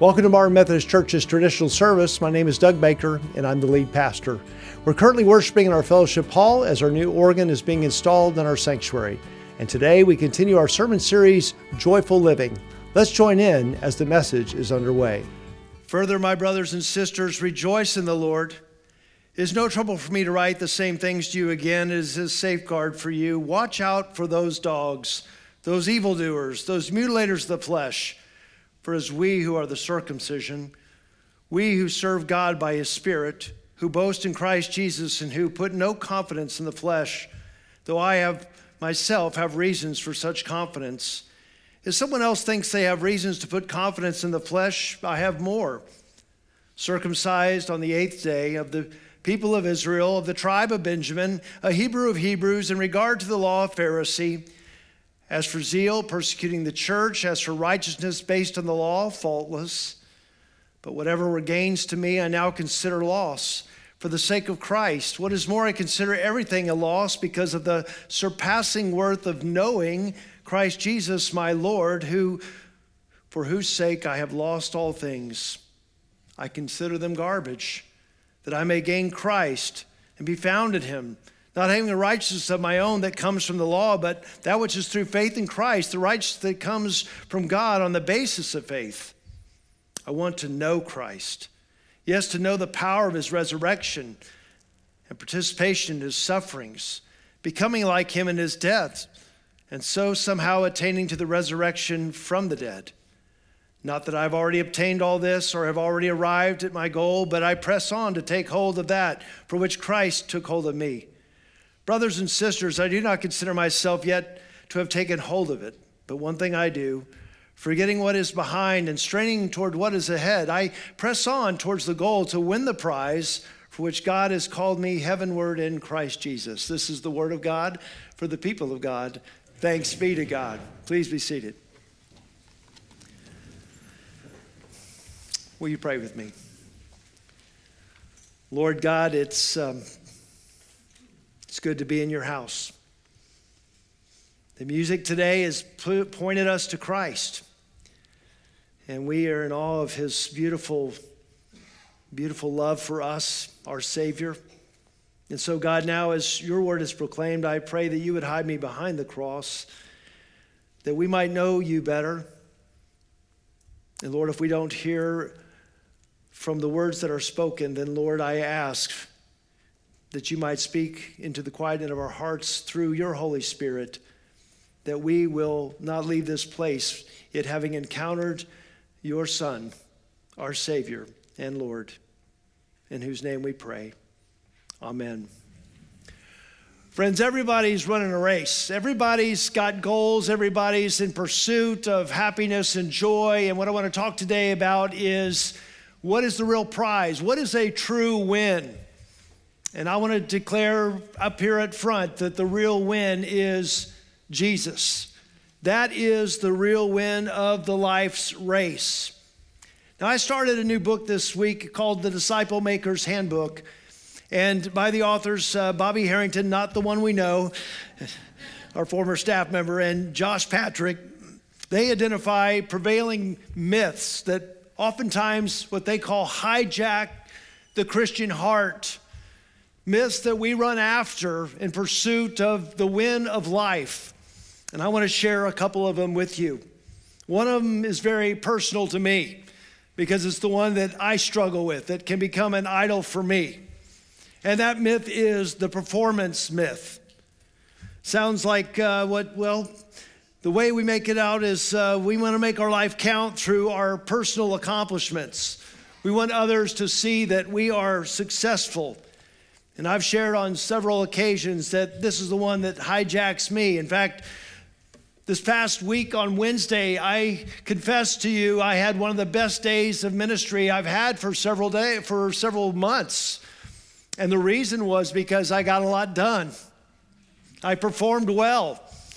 Welcome to Martin Methodist Church's traditional service. My name is Doug Baker, and I'm the lead pastor. We're currently worshiping in our fellowship hall as our new organ is being installed in our sanctuary. And today we continue our sermon series, Joyful Living. Let's join in as the message is underway. Further, my brothers and sisters, rejoice in the Lord. It is no trouble for me to write the same things to you again. It is a safeguard for you. Watch out for those dogs, those evildoers, those mutilators of the flesh. For as we who are the circumcision, we who serve God by his Spirit, who boast in Christ Jesus and who put no confidence in the flesh, though I myself have reasons for such confidence. If someone else thinks they have reasons to put confidence in the flesh, I have more. Circumcised on the 8th day of the people of Israel, of the tribe of Benjamin, a Hebrew of Hebrews, in regard to the law, a Pharisee. As for zeal, persecuting the church. As for righteousness based on the law, faultless. But whatever were gains to me, I now consider loss for the sake of Christ. What is more, I consider everything a loss because of the surpassing worth of knowing Christ Jesus, my Lord, for whose sake I have lost all things. I consider them garbage, that I may gain Christ and be found in him, not having a righteousness of my own that comes from the law, but that which is through faith in Christ, the righteousness that comes from God on the basis of faith. I want to know Christ. Yes, to know the power of his resurrection and participation in his sufferings, becoming like him in his death, and so somehow attaining to the resurrection from the dead. Not that I've already obtained all this or have already arrived at my goal, but I press on to take hold of that for which Christ took hold of me. Brothers and sisters, I do not consider myself yet to have taken hold of it, but one thing I do, forgetting what is behind and straining toward what is ahead, I press on towards the goal to win the prize for which God has called me heavenward in Christ Jesus. This is the word of God for the people of God. Thanks be to God. Please be seated. Will you pray with me? Lord God, it's good to be in your house. The music today has pointed us to Christ, and we are in awe of his beautiful, beautiful love for us, our Savior. And so, God, now as your word is proclaimed, I pray that you would hide me behind the cross, that we might know you better. And Lord, if we don't hear from the words that are spoken, then Lord, I ask that you might speak into the quietness of our hearts through your Holy Spirit, that we will not leave this place, yet having encountered your Son, our Savior and Lord, in whose name we pray. Amen. Friends, everybody's running a race. Everybody's got goals. Everybody's in pursuit of happiness and joy. And what I want to talk today about is, what is the real prize? What is a true win? And I want to declare up here at front that the real win is Jesus. That is the real win of the life's race. Now, I started a new book this week called The Disciple Maker's Handbook, and by the authors Bobby Harrington, not the one we know, our former staff member, and Josh Patrick. They identify prevailing myths that oftentimes what they call hijack the Christian heart. Myths that we run after in pursuit of the win of life. And I want to share a couple of them with you. One of them is very personal to me because it's the one that I struggle with, that can become an idol for me. And that myth is the performance myth. Sounds like the way we make it out is we want to make our life count through our personal accomplishments. We want others to see that we are successful. And I've shared on several occasions that this is the one that hijacks me. In fact, this past week on Wednesday, I confessed to you I had one of the best days of ministry I've had for several months. And the reason was because I got a lot done. I performed well.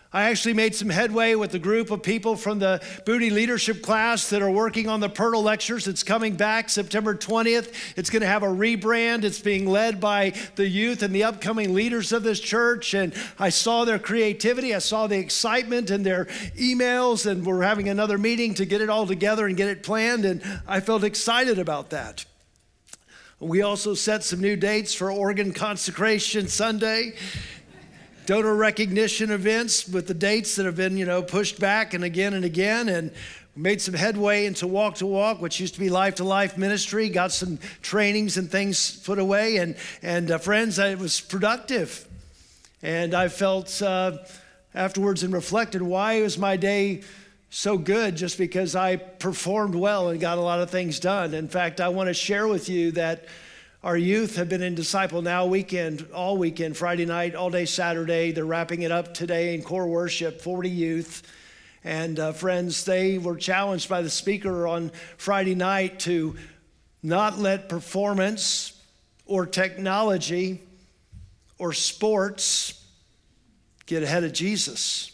I actually made some headway with a group of people from the Booty Leadership class that are working on the Purtle Lectures. It's coming back September 20th. It's going to have a rebrand. It's being led by the youth and the upcoming leaders of this church. And I saw their creativity. I saw the excitement in their emails. And we're having another meeting to get it all together and get it planned. And I felt excited about that. We also set some new dates for Organ Consecration Sunday. Donor recognition events with the dates that have been, pushed back and again, and made some headway into Walk to Walk, which used to be Life to Life ministry, got some trainings and things put away, and friends, it was productive. And I felt afterwards and reflected, why was my day so good? Just because I performed well and got a lot of things done. In fact, I want to share with you that our youth have been in Disciple Now weekend, all weekend, Friday night, all day Saturday. They're wrapping it up today in core worship, 40 youth. And friends, they were challenged by the speaker on Friday night to not let performance or technology or sports get ahead of Jesus.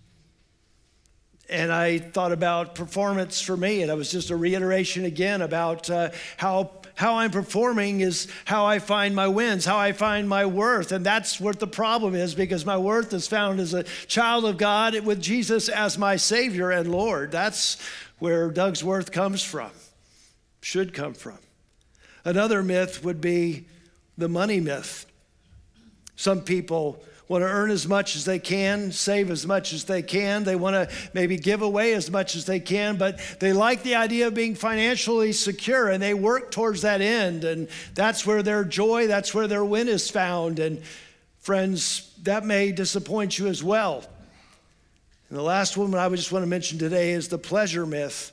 And I thought about performance for me, and it was just a reiteration again about how I'm performing is how I find my wins, how I find my worth. And that's what the problem is, because my worth is found as a child of God with Jesus as my Savior and Lord. That's where Doug's worth comes from, should come from. Another myth would be the money myth. Some people want to earn as much as they can, save as much as they can. They want to maybe give away as much as they can, but they like the idea of being financially secure, and they work towards that end. And that's where their joy, that's where their win is found. And friends, that may disappoint you as well. And the last one I would just want to mention today is the pleasure myth.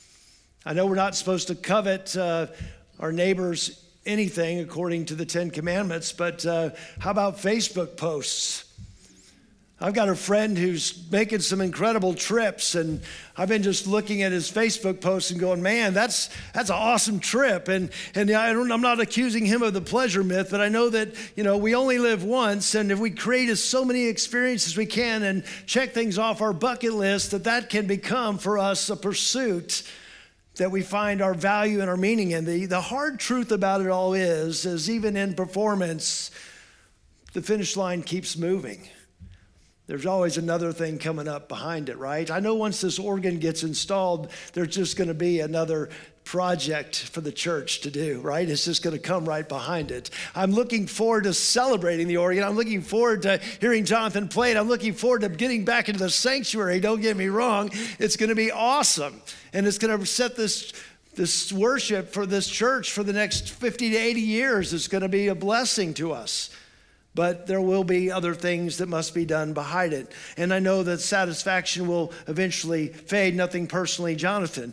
I know we're not supposed to covet our neighbor's anything according to the 10 Commandments, but how about Facebook posts? I've got a friend who's making some incredible trips, and I've been just looking at his Facebook posts and going, man, that's an awesome trip. And I'm not accusing him of the pleasure myth, but I know that, we only live once, and if we create as so many experiences we can and check things off our bucket list, that can become for us a pursuit that we find our value and our meaning in. The hard truth about it all is even in performance, the finish line keeps moving. There's always another thing coming up behind it, right? I know once this organ gets installed, there's just going to be another project for the church to do, right? It's just going to come right behind it. I'm looking forward to celebrating the organ. I'm looking forward to hearing Jonathan play it. I'm looking forward to getting back into the sanctuary. Don't get me wrong. It's going to be awesome. And it's going to set this worship for this church for the next 50 to 80 years. It's going to be a blessing to us. But there will be other things that must be done behind it. And I know that satisfaction will eventually fade. Nothing personally, Jonathan.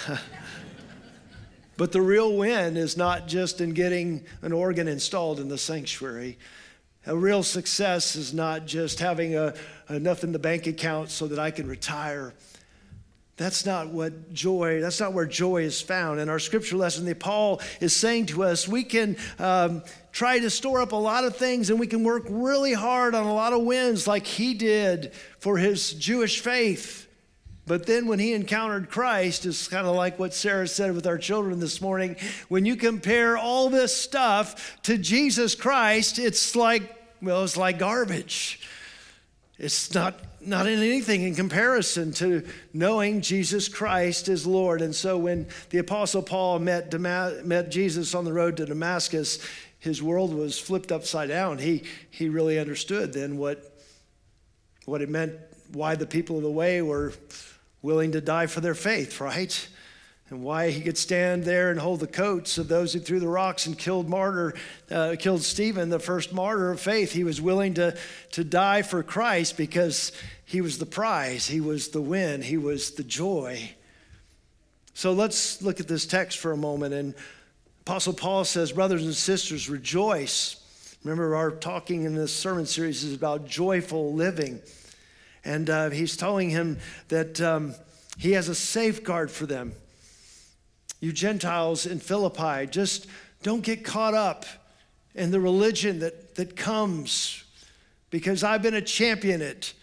But the real win is not just in getting an organ installed in the sanctuary. A real success is not just having enough in the bank account so that I can retire. That's not where joy is found. In our scripture lesson, Paul is saying to us, we can try to store up a lot of things, and we can work really hard on a lot of wins like he did for his Jewish faith. But then when he encountered Christ, it's kind of like what Sarah said with our children this morning. When you compare all this stuff to Jesus Christ, it's like garbage. It's not in anything in comparison to knowing Jesus Christ as Lord. And so when the Apostle Paul met Jesus on the road to Damascus, his world was flipped upside down. He really understood then what it meant, why the people of the way were willing to die for their faith, right? And why he could stand there and hold the coats of those who threw the rocks and killed Stephen, the first martyr of faith. He was willing to die for Christ because he was the prize, he was the win, he was the joy. So let's look at this text for a moment. And Apostle Paul says, brothers and sisters, rejoice. Remember, our talking in this sermon series is about joyful living. And he's telling him that he has a safeguard for them. You Gentiles in Philippi, just don't get caught up in the religion that comes, because I've been a champion it.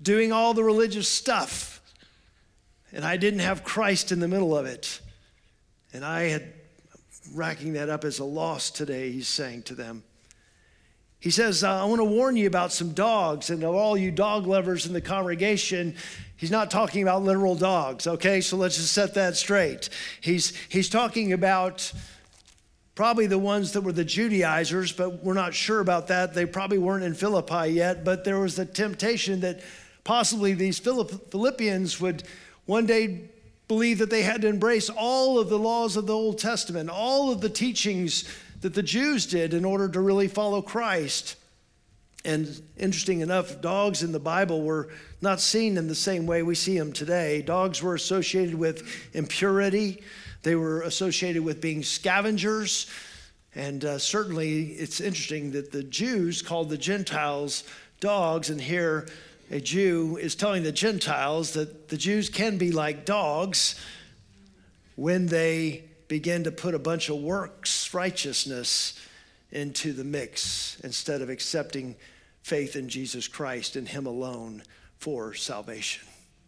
doing all the religious stuff, and I didn't have Christ in the middle of it. And I had racking that up as a loss today, he's saying to them. He says, I want to warn you about some dogs, and of all you dog lovers in the congregation, he's not talking about literal dogs, okay? So let's just set that straight. He's talking about probably the ones that were the Judaizers, but we're not sure about that. They probably weren't in Philippi yet, but there was the temptation that possibly these Philippians would one day believe that they had to embrace all of the laws of the Old Testament, all of the teachings that the Jews did in order to really follow Christ. And interesting enough, dogs in the Bible were not seen in the same way we see them today. Dogs were associated with impurity. They were associated with being scavengers. And certainly it's interesting that the Jews called the Gentiles dogs, and here a Jew is telling the Gentiles that the Jews can be like dogs when they begin to put a bunch of works righteousness into the mix instead of accepting faith in Jesus Christ and him alone for salvation.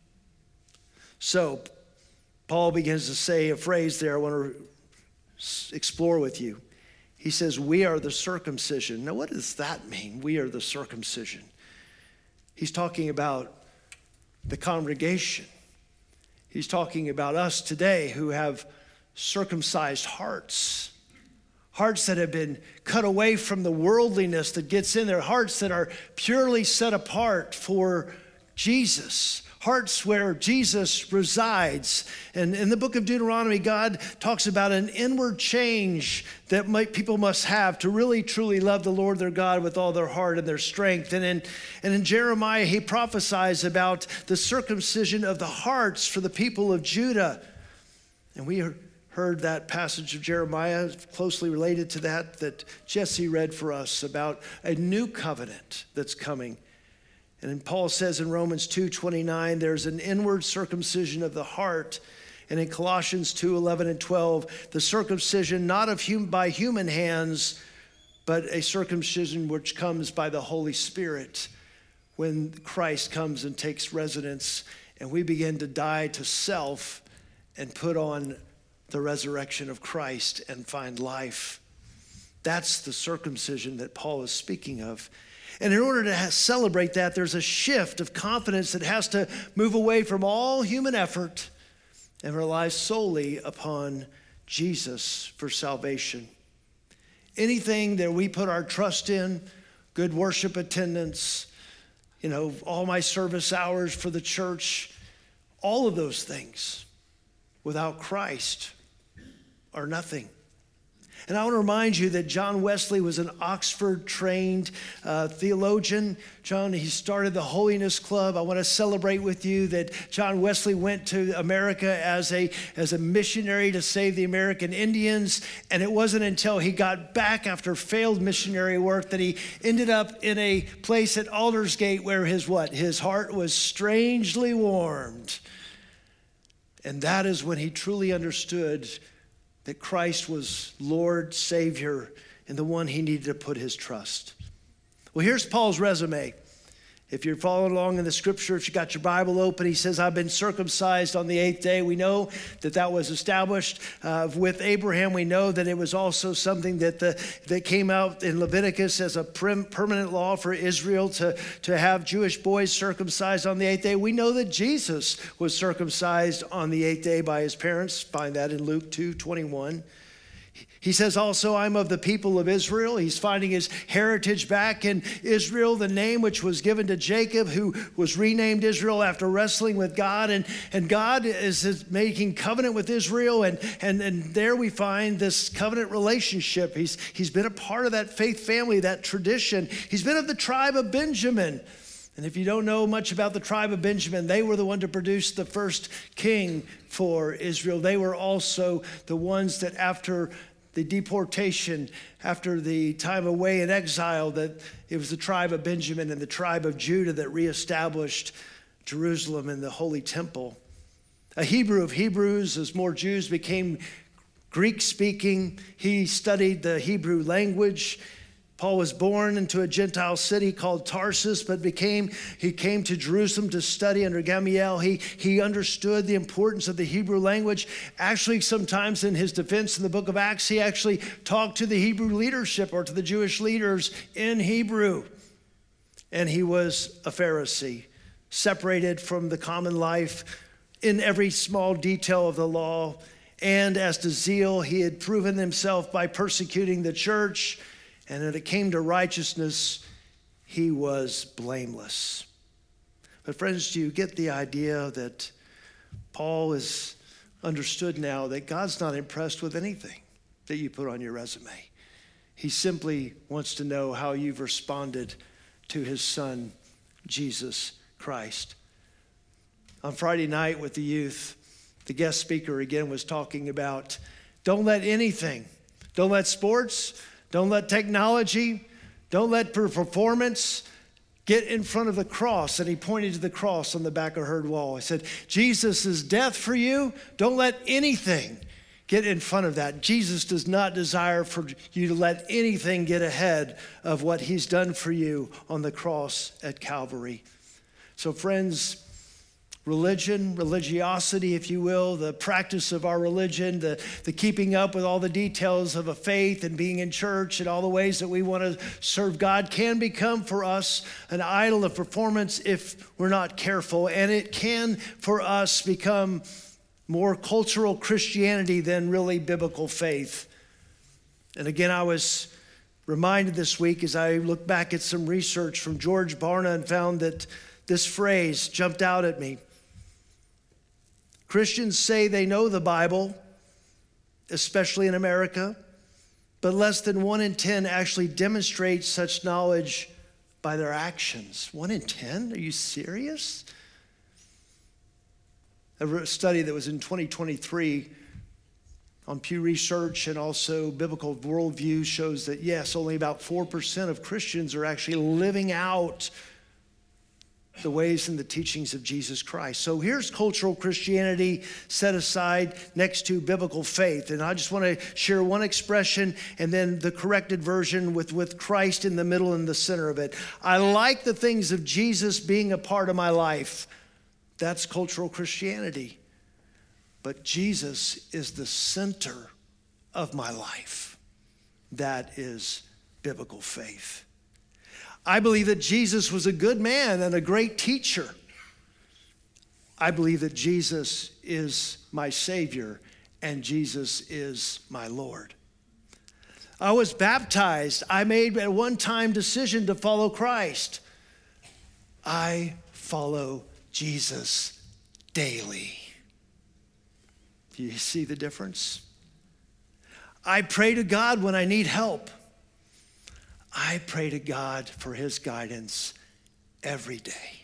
So Paul begins to say a phrase there I want to explore with you. He says, we are the circumcision. Now, what does that mean? We are the circumcision. He's talking about the congregation. He's talking about us today who have circumcised hearts, hearts that have been cut away from the worldliness that gets in there, hearts that are purely set apart for Jesus, hearts where Jesus resides. And in the book of Deuteronomy, God talks about an inward change that people must have to really, truly love the Lord their God with all their heart and their strength. And in Jeremiah, he prophesies about the circumcision of the hearts for the people of Judah. And we heard that passage of Jeremiah closely related to that Jesse read for us about a new covenant that's coming. And Paul says in Romans 2:29, there's an inward circumcision of the heart. And in Colossians 2:11 and 12, the circumcision not by human hands, but a circumcision which comes by the Holy Spirit when Christ comes and takes residence and we begin to die to self and put on the resurrection of Christ and find life. That's the circumcision that Paul is speaking of. And in order to celebrate that, there's a shift of confidence that has to move away from all human effort and rely solely upon Jesus for salvation. Anything that we put our trust in, good worship attendance, all my service hours for the church, all of those things without Christ are nothing. And I want to remind you that John Wesley was an Oxford-trained theologian. He started the Holiness Club. I want to celebrate with you that John Wesley went to America as a missionary to save the American Indians. And it wasn't until he got back after failed missionary work that he ended up in a place at Aldersgate where his heart was strangely warmed. And that is when he truly understood that Christ was Lord, Savior, and the one he needed to put his trust. Well, here's Paul's resume. If you're following along in the scripture, if you got your Bible open, he says, I've been circumcised on the 8th day. We know that was established with Abraham. We know that it was also something that came out in Leviticus as a permanent law for Israel to have Jewish boys circumcised on the 8th day. We know that Jesus was circumcised on the 8th day by his parents. Find that in Luke 2:21. He says also, I'm of the people of Israel. He's finding his heritage back in Israel, the name which was given to Jacob, who was renamed Israel after wrestling with God. And God is making covenant with Israel. And there we find this covenant relationship. He's been a part of that faith family, that tradition. He's been of the tribe of Benjamin. And if you don't know much about the tribe of Benjamin, they were the one to produce the first king for Israel. They were also the ones that after the deportation, after the time away in exile, that it was the tribe of Benjamin and the tribe of Judah that reestablished Jerusalem and the Holy Temple. A Hebrew of Hebrews, as more Jews became Greek-speaking, he studied the Hebrew language. Paul was born into a Gentile city called Tarsus, but he came to Jerusalem to study under Gamaliel. He understood the importance of the Hebrew language. Actually, sometimes in his defense in the book of Acts, he actually talked to the Hebrew leadership or to the Jewish leaders in Hebrew. And he was a Pharisee, separated from the common life in every small detail of the law. And as to zeal, he had proven himself by persecuting the church. And when it came to righteousness, he was blameless. But friends, do you get the idea that Paul is understood now that God's not impressed with anything that you put on your resume? He simply wants to know how you've responded to his son, Jesus Christ. On Friday night with the youth, the guest speaker again was talking about don't let sports, don't let technology, don't let performance get in front of the cross. And he pointed to the cross on the back of her wall. He said, Jesus' death for you, don't let anything get in front of that. Jesus does not desire for you to let anything get ahead of what he's done for you on the cross at Calvary. So friends, religiosity, if you will, the practice of our religion, the keeping up with all the details of a faith and being in church and all the ways that we want to serve God can become for us an idol of performance if we're not careful. And it can, for us, become more cultural Christianity than really biblical faith. And again, I was reminded this week as I looked back at some research from George Barna and found that this phrase jumped out at me. Christians say they know the Bible, especially in America, but less than 1 in 10 actually demonstrate such knowledge by their actions. 1 in 10? Are you serious? A study that was in 2023 on Pew Research and also Biblical Worldview shows that, yes, only about 4% of Christians are actually living out the ways and the teachings of Jesus Christ. So here's cultural Christianity set aside next to biblical faith. And I just want to share one expression and then the corrected version with Christ in the middle and the center of it. I like the things of Jesus being a part of my life. That's cultural Christianity. But Jesus is the center of my life. That is biblical faith. I believe that Jesus was a good man and a great teacher. I believe that Jesus is my Savior and Jesus is my Lord. I was baptized. I made a one-time decision to follow Christ. I follow Jesus daily. Do you see the difference? I pray to God when I need help. I pray to God for his guidance every day.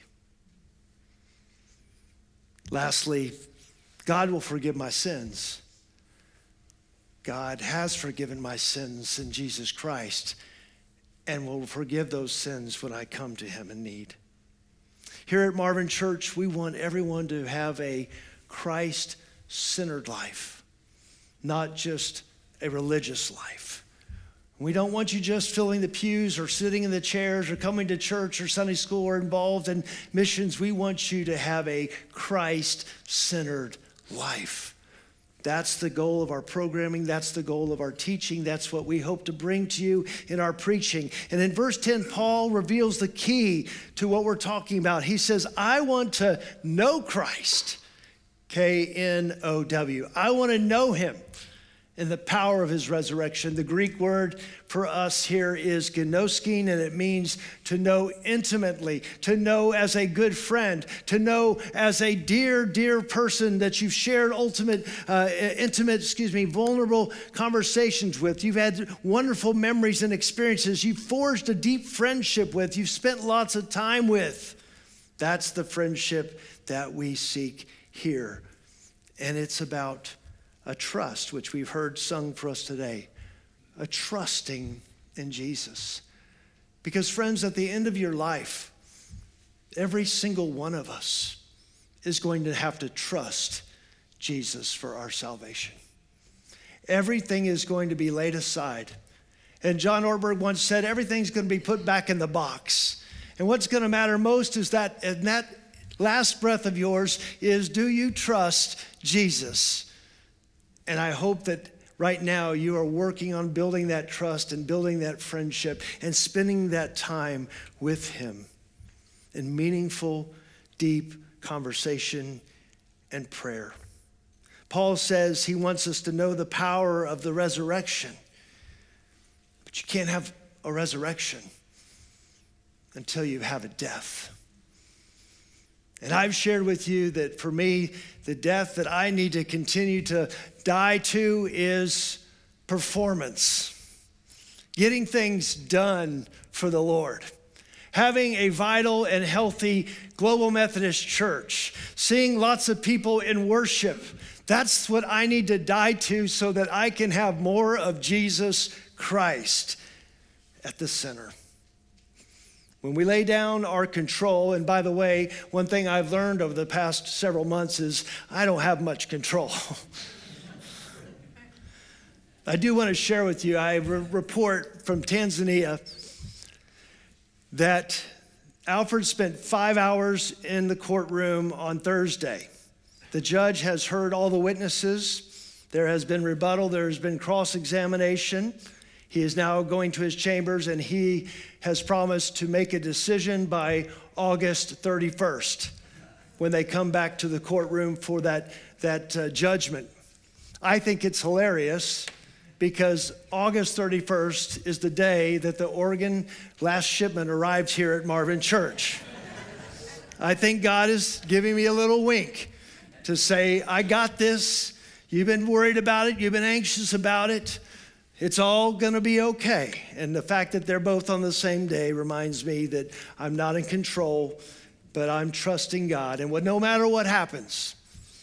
Lastly, God will forgive my sins. God has forgiven my sins in Jesus Christ and will forgive those sins when I come to him in need. Here at Marvin Church, we want everyone to have a Christ-centered life, not just a religious life. We don't want you just filling the pews or sitting in the chairs or coming to church or Sunday school or involved in missions. We want you to have a Christ-centered life. That's the goal of our programming. That's the goal of our teaching. That's what we hope to bring to you in our preaching. And in verse 10, Paul reveals the key to what we're talking about. He says, I want to know Christ, K-N-O-W. I want to know him in the power of his resurrection. The Greek word for us here is gnoskin, and it means to know intimately, to know as a good friend, to know as a dear, dear person that you've shared vulnerable conversations with. You've had wonderful memories and experiences. You've forged a deep friendship with. You've spent lots of time with. That's the friendship that we seek here. And it's about a trust, which we've heard sung for us today, a trusting in Jesus. Because friends, at the end of your life, every single one of us is going to have to trust Jesus for our salvation. Everything is going to be laid aside, And John Ortberg once said, everything's going to be put back in the box. And what's going to matter most is that in that last breath of yours is, do you trust Jesus? And I hope that right now you are working on building that trust and building that friendship and spending that time with him in meaningful, deep conversation and prayer. Paul says he wants us to know the power of the resurrection. But you can't have a resurrection until you have a death. And I've shared with you that for me, the death that I need to continue to die to is performance. Getting things done for the Lord. Having a vital and healthy Global Methodist church. Seeing lots of people in worship. That's what I need to die to so that I can have more of Jesus Christ at the center. When we lay down our control, and by the way, one thing I've learned over the past several months is I don't have much control. I do want to share with you, I report from Tanzania that Alfred spent 5 hours in the courtroom on Thursday. The judge has heard all the witnesses. There has been rebuttal. There has been cross-examination. He is now going to his chambers, and he has promised to make a decision by August 31st when they come back to the courtroom for that judgment. I think it's hilarious because August 31st is the day that the Oregon last shipment arrived here at Marvin Church. I think God is giving me a little wink to say, I got this. You've been worried about it. You've been anxious about it. It's all going to be okay. And the fact that they're both on the same day reminds me that I'm not in control, but I'm trusting God. And no matter what happens,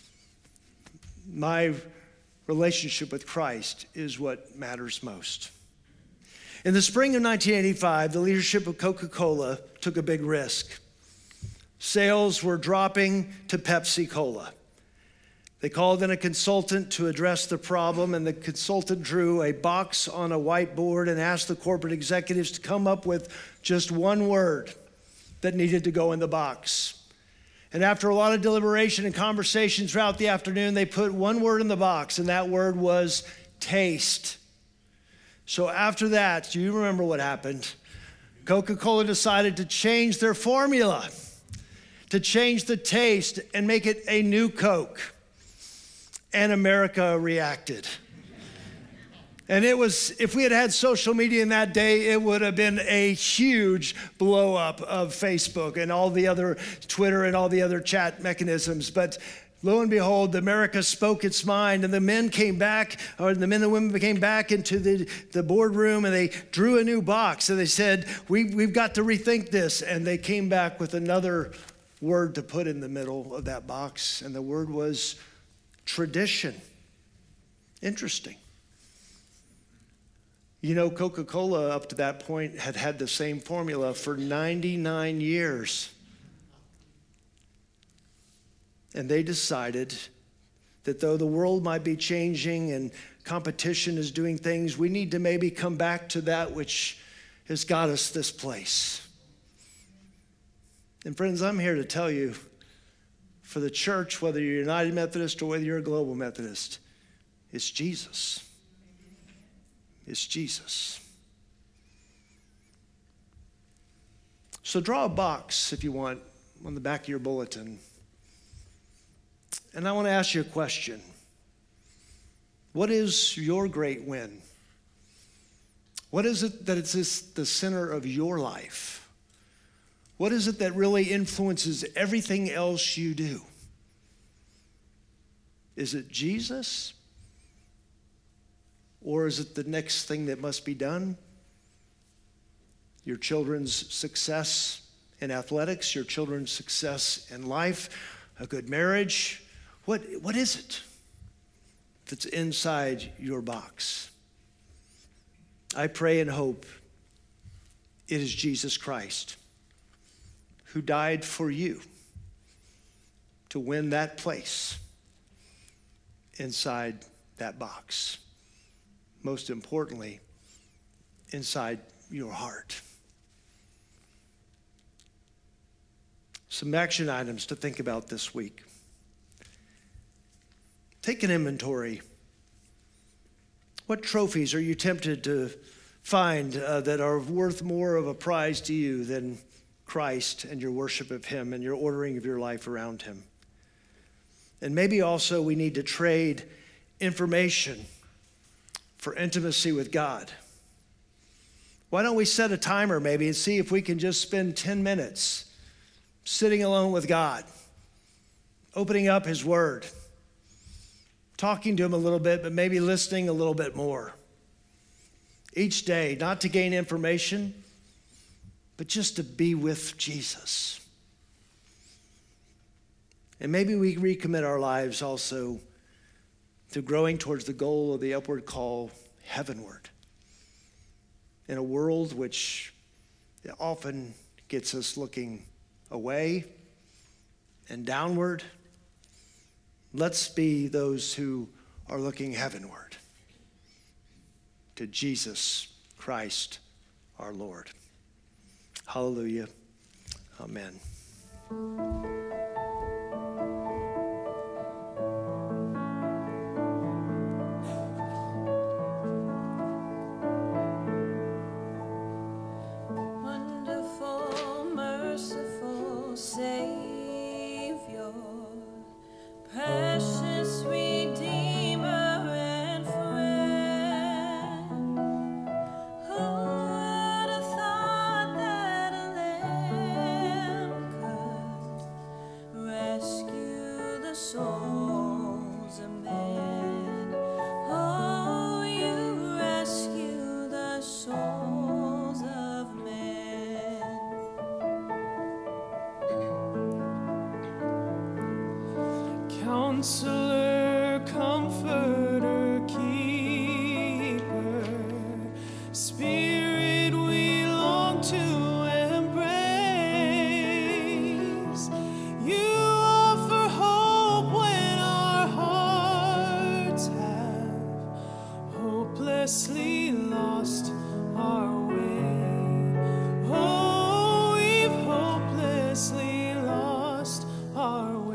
my relationship with Christ is what matters most. In the spring of 1985, the leadership of Coca-Cola took a big risk. Sales were dropping to Pepsi-Cola. They called in a consultant to address the problem, and the consultant drew a box on a whiteboard and asked the corporate executives to come up with just one word that needed to go in the box. And after a lot of deliberation and conversation throughout the afternoon, they put one word in the box, and that word was taste. So after that, do you remember what happened? Coca-Cola decided to change their formula, to change the taste and make it a new Coke. And America reacted. And it was, if we had had social media in that day, it would have been a huge blow up of Facebook and all the other Twitter and all the other chat mechanisms. But lo and behold, America spoke its mind, and the men came back, or the men and women came back into the boardroom, and they drew a new box, and they said, we've got to rethink this. And they came back with another word to put in the middle of that box, and the word was tradition. Interesting. You know, Coca-Cola up to that point had had the same formula for 99 years. And they decided that though the world might be changing and competition is doing things, we need to maybe come back to that which has got us this place. And friends, I'm here to tell you, for the church, whether you're United Methodist or whether you're a Global Methodist, it's Jesus. It's Jesus. So draw a box, if you want, on the back of your bulletin. And I want to ask you a question. What is your great win? What is it that is the center of your life? What is it that really influences everything else you do? Is it Jesus? Or is it the next thing that must be done? Your children's success in athletics, your children's success in life, a good marriage? What is it that's inside your box? I pray and hope it is Jesus Christ, who died for you to win that place inside that box. Most importantly, inside your heart. Some action items to think about this week. Take an inventory. What trophies are you tempted to find that are worth more of a prize to you than Christ and your worship of him and your ordering of your life around him? And maybe also we need to trade information for intimacy with God. Why don't we set a timer maybe and see if we can just spend 10 minutes sitting alone with God, opening up his word, talking to him a little bit, but maybe listening a little bit more. Each day, not to gain information, but just to be with Jesus. And maybe we recommit our lives also to growing towards the goal of the upward call heavenward. In a world which often gets us looking away and downward, let's be those who are looking heavenward to Jesus Christ our Lord. Hallelujah. Amen. Counselor, Comforter, Keeper, Spirit we long to embrace. You offer hope when our hearts have hopelessly lost our way. Oh, we've hopelessly lost our way.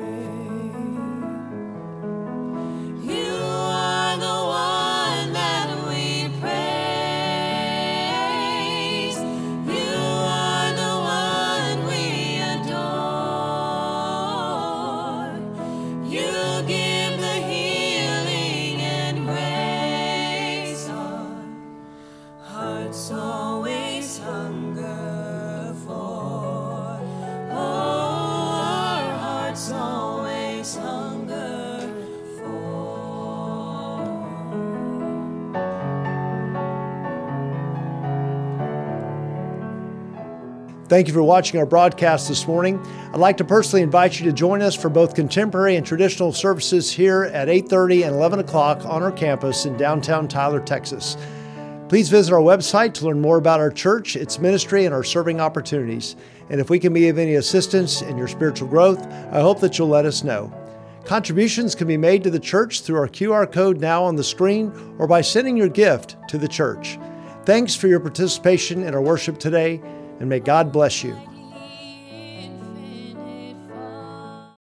Thank you for watching our broadcast this morning. I'd like to personally invite you to join us for both contemporary and traditional services here at 8:30 and 11 o'clock on our campus in downtown Tyler, Texas. Please visit our website to learn more about our church, its ministry, and our serving opportunities. And if we can be of any assistance in your spiritual growth, I hope that you'll let us know. Contributions can be made to the church through our QR code now on the screen or by sending your gift to the church. Thanks for your participation in our worship today, and may God bless you.